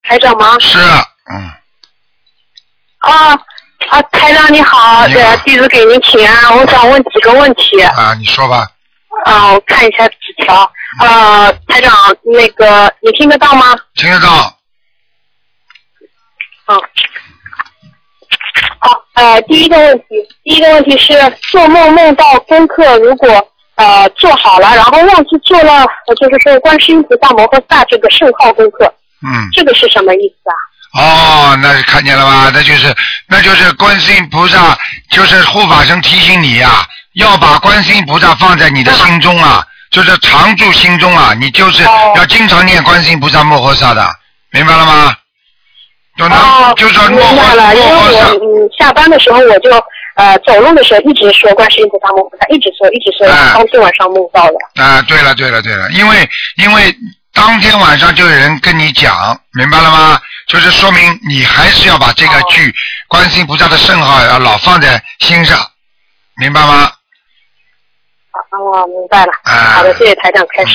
台长吗？ 是， 台长你好，弟子给您请安，我想问几个问题。 你说吧。 我看一下纸条。台长，那个你听得到吗？ 听得到。 第一个问题是做梦梦到功课如果做好了，然后忘记做了，就是说观世音菩萨摩诃萨这个圣号功课。这个是什么意思啊？ 那看见了吧？那就是观世音菩萨，就是护法神提醒你呀，要把观世音菩萨放在你的心中啊，就是常驻心中啊，你就是要经常念观世音菩萨摩诃萨的，明白了吗？就是明白了，因为我下班的时候我就走路的时候一直说观世音菩萨摩诃萨，一直说，当天晚上梦到了。 对了，因为当天晚上就有人跟你讲，明白了吗？就是说明你还是要把这个剧观世音菩萨的圣号要老放在心上，明白吗？ 明白了。好的，谢谢台长开示。